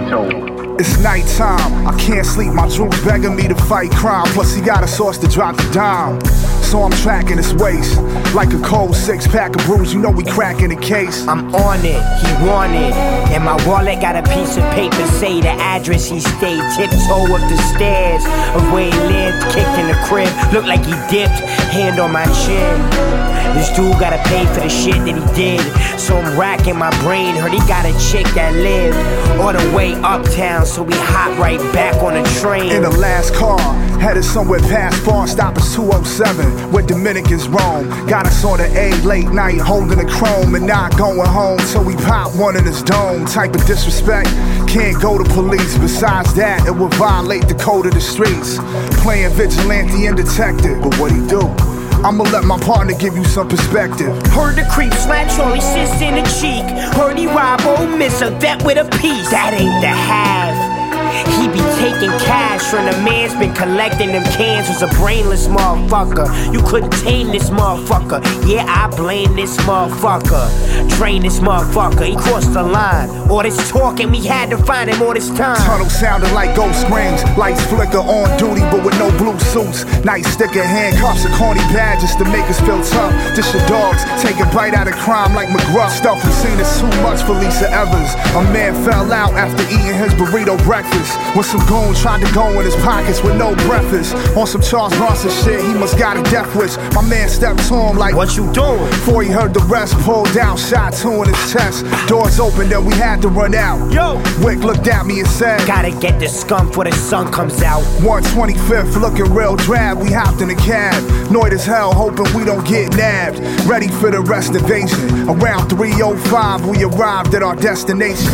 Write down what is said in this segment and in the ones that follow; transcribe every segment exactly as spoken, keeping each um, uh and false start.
told. It's nighttime, I can't sleep, my droop's begging me to fight crime. Plus he got a source to drop the dime. So I'm tracking his waist like a cold six pack of brews, you know we cracking the case. I'm on it, he wanted. And my wallet got a piece of paper, say the address he stayed. Tiptoe up the stairs of where he lived, kicked in the crib, looked like he dipped, hand on my chin. This dude gotta pay for the shit that he did. So I'm racking my brain, heard he got a chick that lived all the way uptown, so we hop right back on the train. In the last car, headed somewhere past bar, stop is two oh seven, where Dominicans roam. Got us on the A late night, holding the chrome and not going home till we pop one in his dome. Type of disrespect, can't go to police. Besides that, it would violate the code of the streets. Playing vigilante and detective, but what he do? I'ma let my partner give you some perspective. Heard the creep slap Charlie sis in the cheek. Heard he rob old miss a vet with a piece. That ain't the have. He be taking cash from the man's been collecting them cans. Was a brainless motherfucker. You couldn't tame this motherfucker. Yeah, I blame this motherfucker. Train this motherfucker. He crossed the line. All this talking, we had to find him all this time. Tunnel sounded like ghost screams. Lights flicker on duty, but with no blue suits. Night sticker, handcuffs, and corny badges to make us feel tough. This your dogs, take a bite out of crime like McGruff. Stuff we seen is too much for Lisa Evans. A man fell out after eating his burrito breakfast. When some goon tried to go in his pockets with no breakfast. On some Charles Bronson shit, he must got a death wish. My man stepped to him like, what you doing? Before he heard the rest, pulled down, shot two in his chest. Doors open, then we had to run out. Yo! Wick looked at me and said, gotta get the scum before the sun comes out. one twenty-fifth, looking real drab, we hopped in the cab. Annoyed as hell, hoping we don't get nabbed. Ready for the rest invasion. Around three oh five, we arrived at our destination.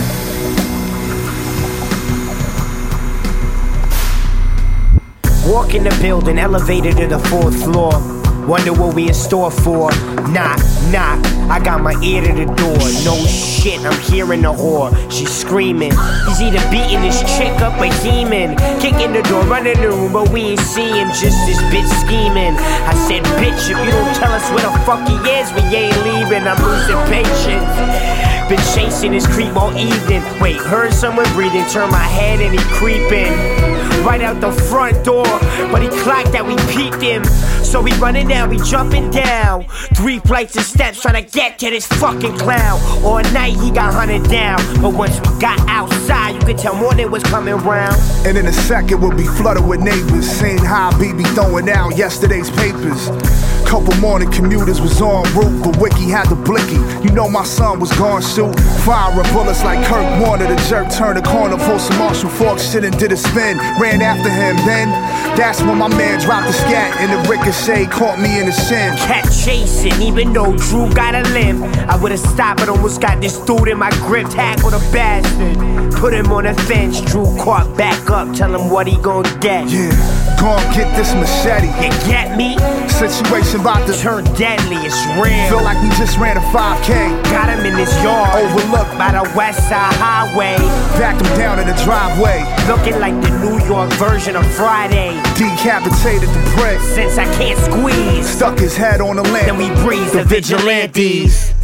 Walk in the building, elevator to the fourth floor. Wonder what we in store for. Knock, knock, I got my ear to the door. No shit, I'm hearing the whore. She's screaming. He's either beating this chick up or heeming. Kicking the door, running the room, but we ain't see him. Just this bitch scheming. I said, bitch, if you don't tell us where the fuck he is, we ain't leaving. I'm losing patience. Been chasing this creep all evening. Wait, heard someone breathing, turn my head and he creeping right out the front door, but he clocked that we peeked him. So we running down, we jumping down three flights of steps trying to get to this fucking clown. All night he got hunted down, but once we got outside, you could tell morning was coming round. And in a second we'll be flooded with neighbors saying how B B throwing out yesterday's papers. Couple morning commuters was en route, but Wiki had the blicky. You know my son was gone shoot. Firing bullets like Kirk Warner. The jerk turned the corner, pulled some Marshall Falk shit and did a spin. Ran after him, then that's when my man dropped the scat and the ricochet caught me in the shin. Cat chasing, even though Drew got a limp. I would've stopped but almost got this dude in my grip. Tackled a bastard, put him on the fence. Drew caught back up, tell him what he gon' get. Yeah, gon' get this machete. You get me? Situation about to turn deadly, it's real. Feel like we just ran a five K. Got him in his yard, overlooked by the West Side Highway. Backed him down in the driveway, looking like the New York version of Friday. Decapitated the prick, since I can't squeeze. Stuck his head on the lamp, then we breeze the, the vigilantes.